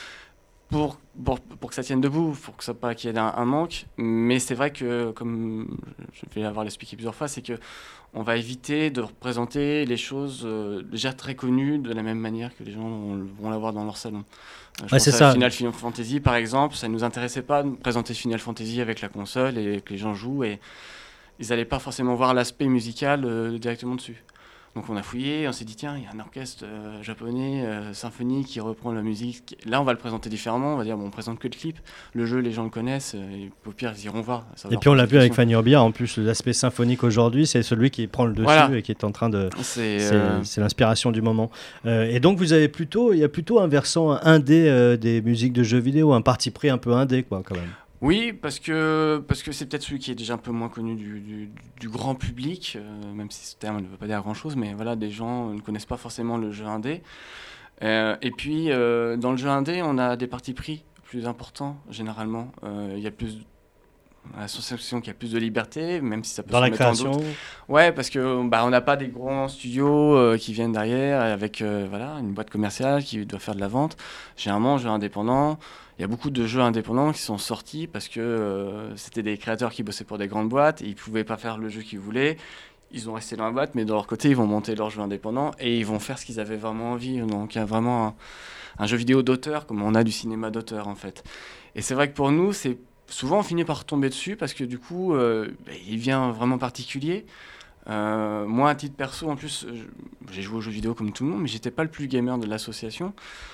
pour, pour, pour que ça tienne debout, pour que ça pas qu'il y ait un, un manque. Mais c'est vrai que, comme je vais avoir l'expliqué plusieurs fois, c'est que on va éviter de représenter les choses euh, déjà très connues de la même manière que les gens vont, vont l'avoir dans leur salon. Euh, je ouais, pense c'est à ça. Final Fantasy, par exemple, ça ne nous intéressait pas de présenter Final Fantasy avec la console et que les gens jouent et ils n'allaient pas forcément voir l'aspect musical euh, directement dessus. Donc on a fouillé, on s'est dit tiens, il y a un orchestre euh, japonais, euh, symphonique qui reprend la musique. Là, on va le présenter différemment, on va dire bon, on présente que le clip. Le jeu, les gens le connaissent, euh, et au pire, ils iront voir. Ça et puis on l'a vu avec Fanny Robillard, en plus, l'aspect symphonique aujourd'hui, c'est celui qui prend le dessus voilà. et qui est en train de... C'est, c'est, euh... c'est l'inspiration du moment. Euh, et donc vous avez plutôt, il y a plutôt un versant indé euh, des musiques de jeux vidéo, un parti pris un peu indé, quoi, quand même. Oui, parce que, parce que c'est peut-être celui qui est déjà un peu moins connu du, du, du grand public, euh, même si ce terme ne veut pas dire grand-chose, mais voilà, des gens ne connaissent pas forcément le jeu indé. Euh, et puis, euh, dans le jeu indé, on a des partis pris plus importants, généralement. Il euh, y a plus... la sensation qu'il y a plus de liberté, même si ça peut dans se la mettre création. en doute. Ouais, parce que bah, on n'a pas des grands studios euh, qui viennent derrière avec euh, voilà, une boîte commerciale qui doit faire de la vente. Généralement, jeux indépendants, il y a beaucoup de jeux indépendants qui sont sortis parce que euh, c'était des créateurs qui bossaient pour des grandes boîtes et ils ne pouvaient pas faire le jeu qu'ils voulaient. Ils ont resté dans la boîte, mais de leur côté, ils vont monter leurs jeux indépendants et ils vont faire ce qu'ils avaient vraiment envie. Donc il y a vraiment un, un jeu vidéo d'auteur, comme on a du cinéma d'auteur en fait. Et c'est vrai que pour nous, c'est souvent on finit par tomber dessus parce que du coup, euh, bah, il vient vraiment particulier. Euh, moi, à titre perso, en plus, je, j'ai joué aux jeux vidéo comme tout le monde, mais j'étais pas le plus gamer de l'association.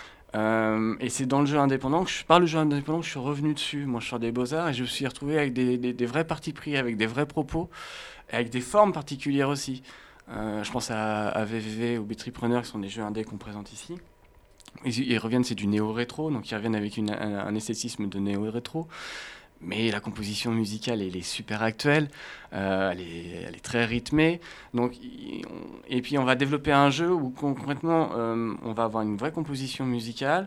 Euh, et c'est dans le jeu indépendant, que je, par le jeu indépendant que je suis revenu dessus. Moi, je sors des Beaux-Arts et je me suis retrouvé avec des, des, des vrais partis pris, avec des vrais propos, et avec des formes particulières aussi. Euh, je pense à, à V V V ou Betripreneur, qui sont des jeux indés qu'on présente ici. Ils, ils reviennent, c'est du néo-rétro, donc ils reviennent avec une, un, un esthétisme de néo-rétro. Mais la composition musicale, elle est super actuelle, euh, elle, est, elle est très rythmée. Donc, y, on, et puis, on va développer un jeu où concrètement, euh, on va avoir une vraie composition musicale.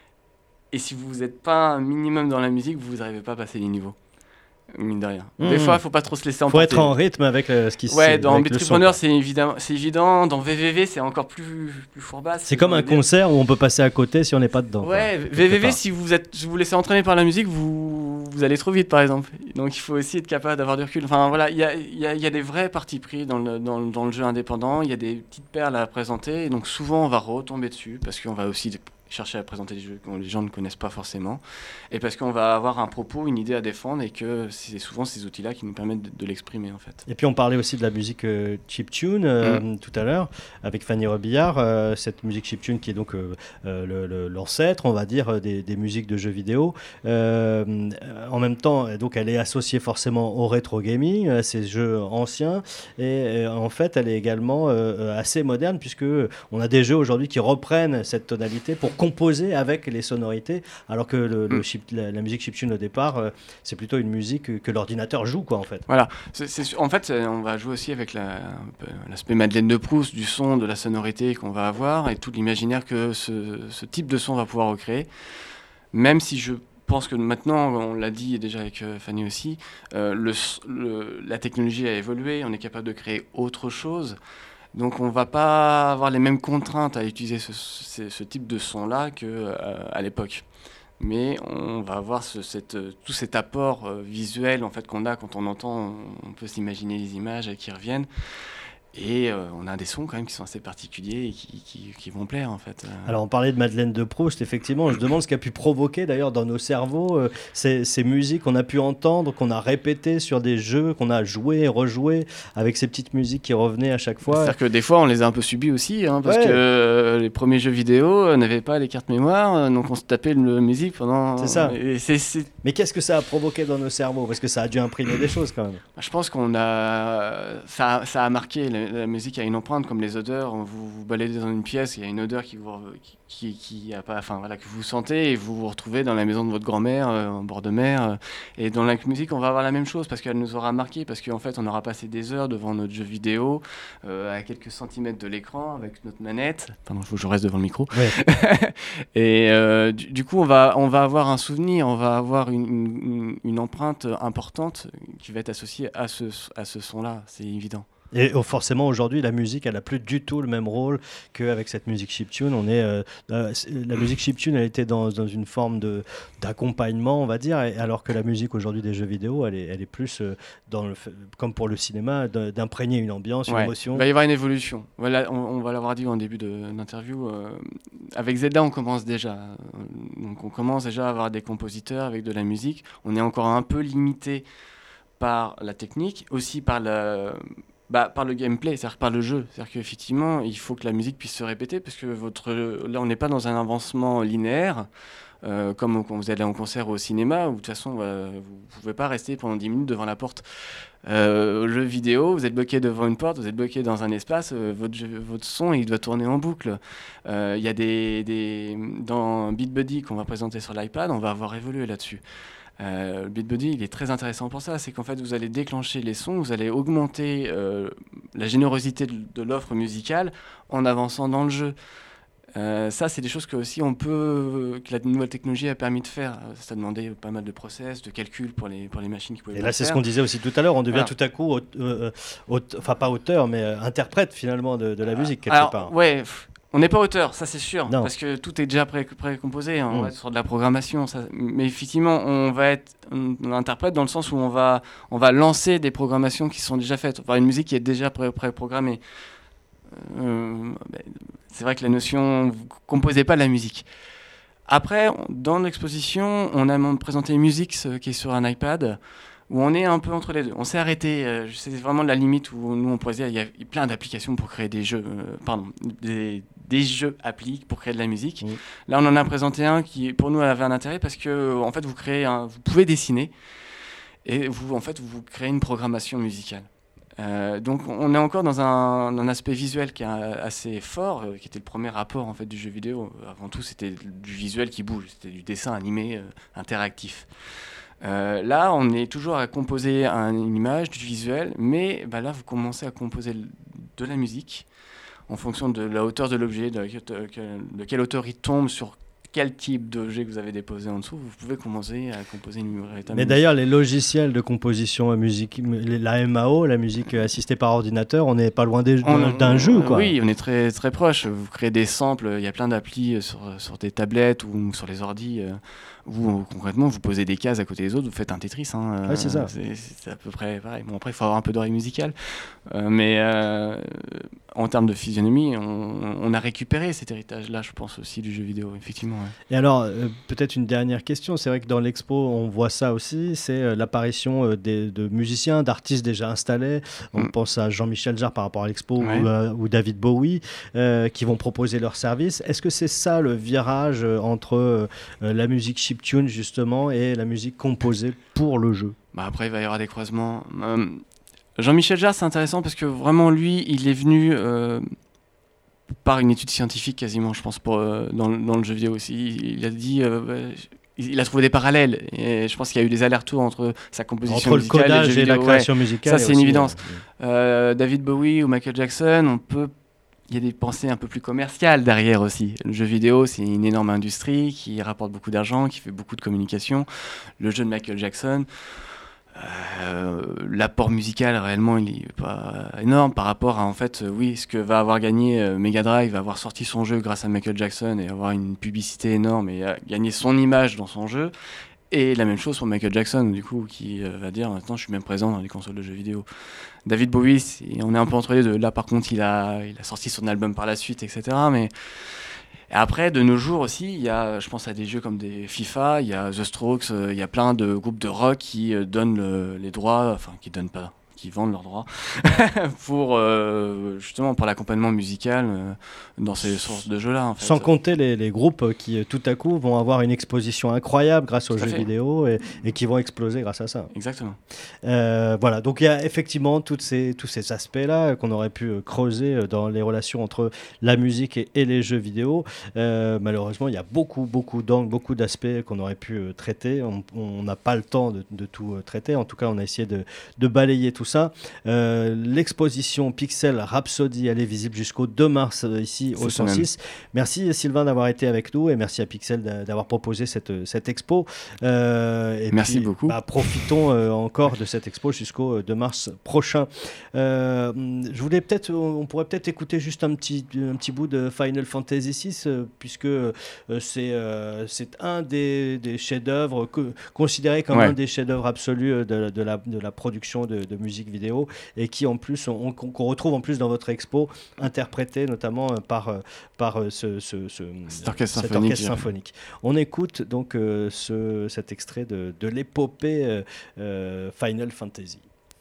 Et si vous n'êtes pas un minimum dans la musique, vous n'arrivez pas à passer les niveaux. Mine de rien. Mmh. Des fois, il ne faut pas trop se laisser emporter. Il faut être en rythme avec euh, ce qui se Ouais, dans Betripreneur, c'est évident, c'est évident. Dans V V V, c'est encore plus, plus fourbasse. C'est comme un dire. concert où on peut passer à côté si on n'est pas dedans. Ouais, quoi, V V V, si vous, êtes, vous vous laissez entraîner par la musique, vous, vous allez trop vite, par exemple. Donc, il faut aussi être capable d'avoir du recul. Enfin, voilà, il y a, y, a, y a des vrais partis pris dans le, dans, dans le jeu indépendant. Il y a des petites perles à présenter. Et donc, souvent, on va retomber dessus parce qu'on va aussi chercher à présenter des jeux que les gens ne connaissent pas forcément, et parce qu'on va avoir un propos, une idée à défendre, et que c'est souvent ces outils-là qui nous permettent de, de l'exprimer en fait. Et puis on parlait aussi de la musique euh, chiptune euh, mmh. tout à l'heure, avec Fanny Robillard, euh, cette musique chiptune qui est donc euh, euh, le, le, l'ancêtre, on va dire, des, des musiques de jeux vidéo. Euh, en même temps, donc elle est associée forcément au rétro gaming, à ces jeux anciens, et euh, en fait elle est également euh, assez moderne, puisque on a des jeux aujourd'hui qui reprennent cette tonalité pour composer avec les sonorités, alors que le, le chip, la, la musique chiptune au départ, euh, c'est plutôt une musique que, que l'ordinateur joue, quoi, en fait. Voilà. C'est, c'est, en fait, on va jouer aussi avec la, l'aspect Madeleine de Proust du son, de la sonorité qu'on va avoir, et tout l'imaginaire que ce, ce type de son va pouvoir recréer. Même si je pense que maintenant, on l'a dit déjà avec euh, Fanny aussi, euh, le, le, la technologie a évolué, on est capable de créer autre chose. Donc on ne va pas avoir les mêmes contraintes à utiliser ce, ce, ce type de son-là qu'à euh, l'époque. Mais on va avoir ce, cette, tout cet apport euh, visuel en fait, qu'on a quand on entend, on, on peut s'imaginer les images qui reviennent. Et euh, on a des sons quand même qui sont assez particuliers et qui, qui, qui vont plaire en fait. Alors on parlait de Madeleine de Proust, effectivement, je demande ce qu'a pu provoquer d'ailleurs dans nos cerveaux euh, ces, ces musiques qu'on a pu entendre, qu'on a répétées sur des jeux, qu'on a joué et rejoué avec ces petites musiques qui revenaient à chaque fois. C'est-à-dire que des fois on les a un peu subies aussi, hein, parce ouais. que euh, les premiers jeux vidéo euh, n'avaient pas les cartes mémoire, euh, donc on se tapait la musique pendant... C'est ça. Et c'est, c'est... Mais qu'est-ce que ça a provoqué dans nos cerveaux ? Parce que ça a dû imprimer des choses quand même. Je pense qu'on a... Ça, ça a marqué la la, la musique a une empreinte comme les odeurs. Vous, vous baladez dans une pièce, il y a une odeur qui vous, qui, qui, qui a pas, enfin voilà, que vous sentez et vous vous retrouvez dans la maison de votre grand-mère, euh, en bord de mer. Euh, et dans la musique, on va avoir la même chose parce qu'elle nous aura marqué, parce qu'en fait, on aura passé des heures devant notre jeu vidéo, euh, à quelques centimètres de l'écran, avec notre manette. Pardon, il faut que je reste devant le micro. Ouais. et euh, du, du coup, on va, on va avoir un souvenir, on va avoir une, une, une empreinte importante qui va être associée à ce, à ce son-là, c'est évident. Et oh, forcément, aujourd'hui, la musique, elle n'a plus du tout le même rôle qu'avec cette musique chiptune. On est, euh, euh, la musique chiptune, elle était dans, dans une forme de, d'accompagnement, on va dire, et, alors que la musique aujourd'hui des jeux vidéo, elle est, elle est plus, euh, dans le, comme pour le cinéma, d'imprégner une ambiance, une ouais. émotion. Il va y avoir une évolution. Voilà, on, on va l'avoir dit en début de, d'interview. Euh, avec Zelda, on commence déjà. Donc, on commence déjà à avoir des compositeurs avec de la musique. On est encore un peu limité par la technique, aussi par la... Bah, par le gameplay, c'est-à-dire par le jeu. C'est-à-dire qu'effectivement, il faut que la musique puisse se répéter, parce que votre... là, on n'est pas dans un avancement linéaire, euh, comme quand vous allez en concert ou au cinéma, où de toute façon, euh, vous ne pouvez pas rester pendant dix minutes devant la porte. Euh, au jeu vidéo, vous êtes bloqué devant une porte, vous êtes bloqué dans un espace, euh, votre, jeu, votre son, il doit tourner en boucle. Il euh, y a des, des... Dans Beat Buddy, qu'on va présenter sur l'iPad, on va avoir évolué là-dessus. Euh, le Beat Buddy, il est très intéressant pour ça, c'est qu'en fait vous allez déclencher les sons, vous allez augmenter euh, la générosité de, de l'offre musicale en avançant dans le jeu. Euh, ça, c'est des choses que aussi on peut, que la nouvelle technologie a permis de faire. Ça demandait pas mal de process, de calcul pour les pour les machines qui pouvaient. Et pas là, le c'est faire. ce qu'on disait aussi tout à l'heure. On devient voilà. tout à coup, aute, euh, aute, enfin pas auteur, mais euh, interprète finalement de, de la musique quelque Alors, part. Ouais. Pff, On n'est pas auteur, ça c'est sûr, non. parce que tout est déjà pré- précomposé, hein, mmh. on va être sur de la programmation. Ça, mais effectivement, on va être on, on interprète dans le sens où on va, on va lancer des programmations qui sont déjà faites, enfin une musique qui est déjà pré- pré-programmée. Euh, ben, c'est vrai que la notion, vous ne composez pas de la musique. Après, dans l'exposition, on a présenté Musix qui est sur un iPad, où on est un peu entre les deux. On s'est arrêté, euh, c'est vraiment la limite où nous on pourrait dire il y a plein d'applications pour créer des jeux, euh, pardon, des, des jeux applis pour créer de la musique. Mmh. Là on en a présenté un qui pour nous avait un intérêt parce que en fait vous créez, un, vous pouvez dessiner et vous en fait vous créez une programmation musicale. Euh, donc on est encore dans un, un aspect visuel qui est assez fort, euh, qui était le premier rapport en fait du jeu vidéo. Avant tout c'était du visuel qui bouge, c'était du dessin animé euh, interactif. Euh, là, on est toujours à composer un, une image, du visuel, mais bah là, vous commencez à composer de la musique en fonction de la hauteur de l'objet, de, de, de quelle hauteur il tombe, sur quel type d'objet que vous avez déposé en dessous. Vous pouvez commencer à composer une véritable Mais d'ailleurs, les logiciels de composition musique, la M A O, la musique assistée par ordinateur, on n'est pas loin des, on, d'un on, jeu, quoi. Oui, on est très, très proche. Vous créez des samples, il y a plein d'applis sur, sur des tablettes ou sur les ordis. Euh, où concrètement vous posez des cases à côté des autres, vous faites un Tetris. Hein, ouais, c'est ça. C'est, c'est à peu près pareil. Bon, après, il faut avoir un peu d'oreille musicale. Euh, mais euh, en termes de physionomie, on, on a récupéré cet héritage-là, je pense aussi, du jeu vidéo, effectivement. Ouais. Et alors, euh, peut-être une dernière question. C'est vrai que dans l'expo, on voit ça aussi. C'est euh, l'apparition euh, des, de musiciens, d'artistes déjà installés. On mm. pense à Jean-Michel Jarre par rapport à l'expo ouais. ou, euh, ou David Bowie euh, qui vont proposer leurs services. Est-ce que c'est ça le virage euh, entre euh, la musique chiptune justement et la musique composée pour le jeu? Bah après il va y avoir des croisements. Euh, Jean-Michel Jarre c'est intéressant parce que vraiment lui il est venu euh, par une étude scientifique quasiment je pense pour, euh, dans, dans le jeu vidéo aussi. Il a dit euh, bah, il a trouvé des parallèles et je pense qu'il y a eu des allers-retours entre sa composition entre musicale le codage et, le jeu et vidéo. la création ouais. musicale. Ça c'est une évidence. Euh, euh, David Bowie ou Michael Jackson, on peut il y a des pensées un peu plus commerciales derrière aussi. Le jeu vidéo, c'est une énorme industrie qui rapporte beaucoup d'argent, qui fait beaucoup de communication. Le jeu de Michael Jackson, euh, l'apport musical, réellement, il n'est pas énorme par rapport à, en fait, oui, ce que va avoir gagné euh, Mega Drive, avoir sorti son jeu grâce à Michael Jackson et avoir une publicité énorme et gagner son image dans son jeu. Et la même chose pour Michael Jackson, du coup, qui euh, va dire maintenant je suis même présent dans les consoles de jeux vidéo. David Bowie, c'est, on est un peu entre les deux. Là, par contre, il a, il a sorti son album par la suite, et cetera. Mais et après, de nos jours aussi, il y a, je pense à des jeux comme des FIFA, il y a The Strokes, euh, il y a plein de groupes de rock qui euh, donnent le, les droits, enfin, qui donnent pas, qui vendent leurs droits pour euh, justement pour l'accompagnement musical euh, dans ces sources de jeux là. En fait. Sans compter les, les groupes qui tout à coup vont avoir une exposition incroyable grâce aux jeux fait. vidéo et, et qui vont exploser grâce à ça. Exactement. Euh, voilà, donc il y a effectivement toutes ces, tous ces aspects-là qu'on aurait pu creuser dans les relations entre la musique et, et les jeux vidéo. Euh, malheureusement, il y a beaucoup, beaucoup d'angles, beaucoup d'aspects qu'on aurait pu traiter. On n'a pas le temps de, de tout traiter. En tout cas, on a essayé de, de balayer tout ça. Euh, l'exposition Pixel Rhapsody, elle est visible jusqu'au deux mars euh, ici au cent six. Merci Sylvain d'avoir été avec nous et merci à Pixel d'avoir proposé cette, cette expo. Euh, et merci puis, beaucoup. Bah, profitons euh, encore de cette expo jusqu'au deux mars prochain. Euh, je voulais peut-être, on pourrait peut-être écouter juste un petit, un petit bout de Final Fantasy six euh, puisque euh, c'est, euh, c'est un des, des chefs-d'œuvre que, considéré comme ouais. un des chefs-d'œuvre absolus de, de, la, de la production de, de musique vidéo et qui en plus on, qu'on retrouve en plus dans votre expo interprété notamment par, par ce, ce, ce, cet orchestre cet symphonique, orchestre symphonique. On écoute donc euh, ce, cet extrait de, de l'épopée euh, euh, Final Fantasy.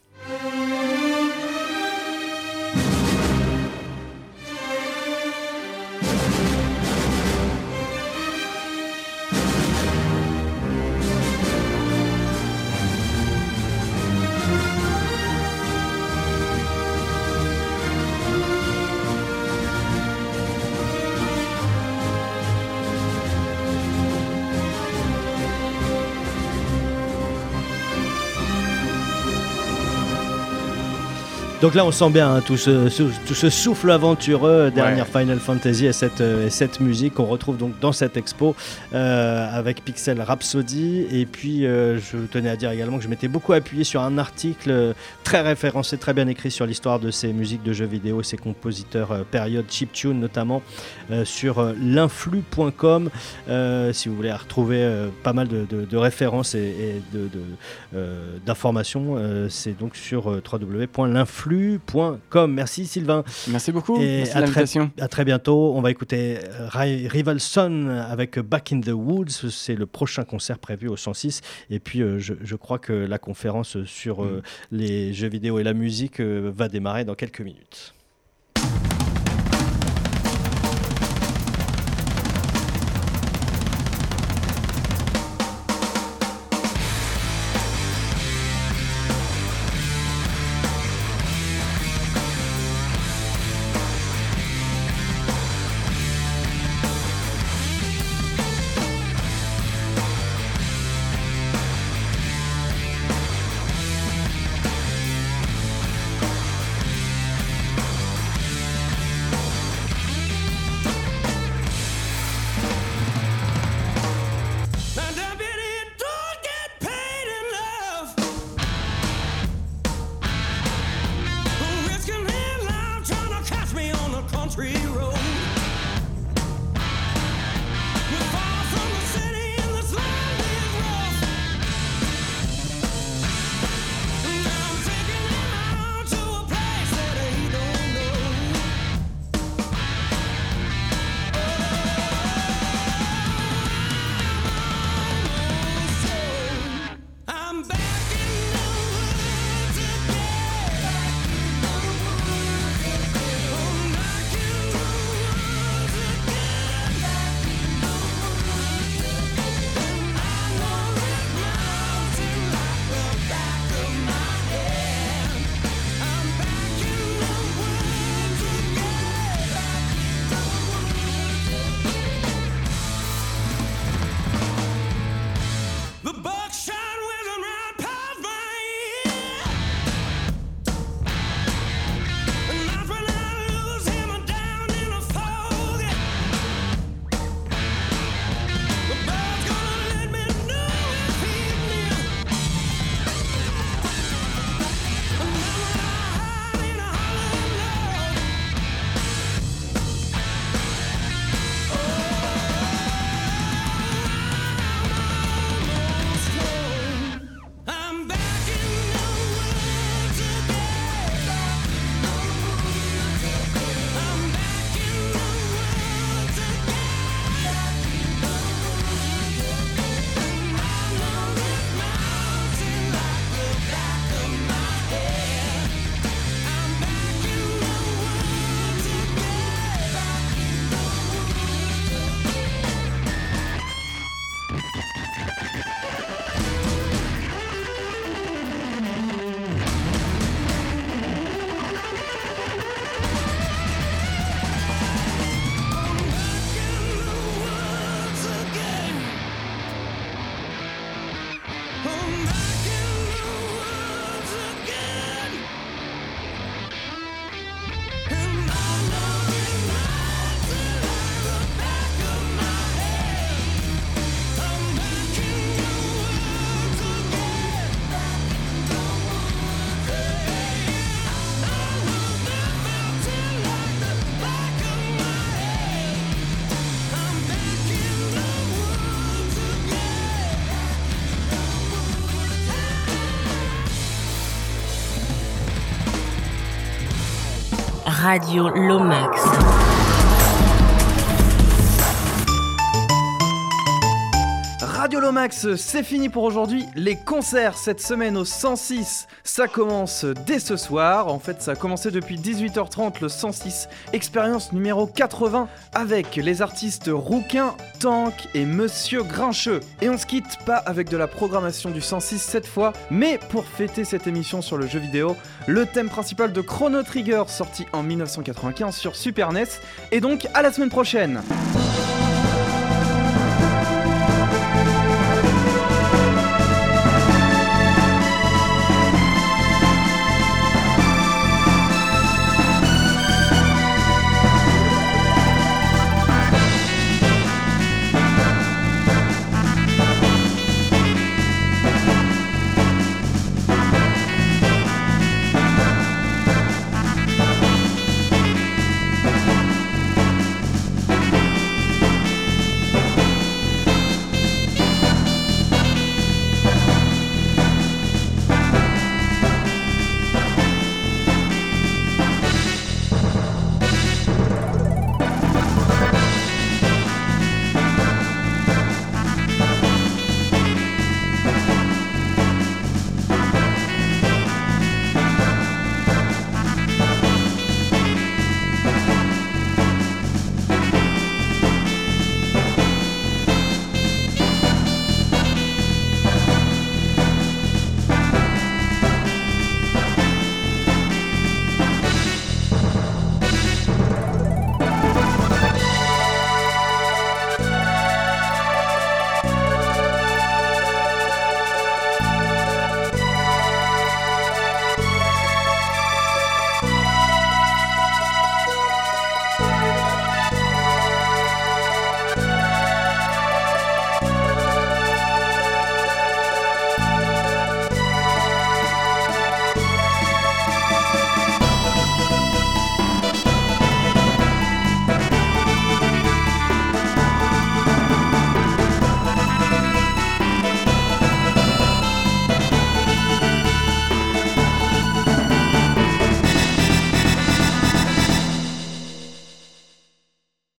Donc là, on sent bien hein, tout, ce, ce, tout ce souffle aventureux derrière ouais. Final Fantasy et cette, et cette musique qu'on retrouve donc dans cette expo euh, avec Pixel Rhapsody. Et puis, euh, je tenais à dire également que je m'étais beaucoup appuyé sur un article très référencé, très bien écrit sur l'histoire de ces musiques de jeux vidéo, ces compositeurs euh, période chiptune notamment, euh, sur euh, l'influ point com. Euh, si vous voulez retrouver euh, pas mal de, de, de références et, et de, de, euh, d'informations, euh, c'est donc sur euh, w w w point l'influ point com. Merci Sylvain. Merci beaucoup. Et Merci à, l'invitation. Très, à très bientôt. On va écouter Rival Son avec Back in the Woods. C'est le prochain concert prévu au cent six. Et puis euh, je, je crois que la conférence sur euh, mmh. les jeux vidéo et la musique euh, va démarrer dans quelques minutes. Radio Lomax. Radio Lomax, c'est fini pour aujourd'hui. Les concerts cette semaine au cent six, ça commence dès ce soir. En fait, ça a commencé depuis dix-huit heures trente, le cent six, expérience numéro quatre-vingts, avec les artistes Rouquin, Tank et Monsieur Grincheux. Et on se quitte pas avec de la programmation du cent six cette fois, mais pour fêter cette émission sur le jeu vidéo, le thème principal de Chrono Trigger, sorti en mille neuf cent quatre-vingt-quinze sur Super N E S. Et donc, à la semaine prochaine.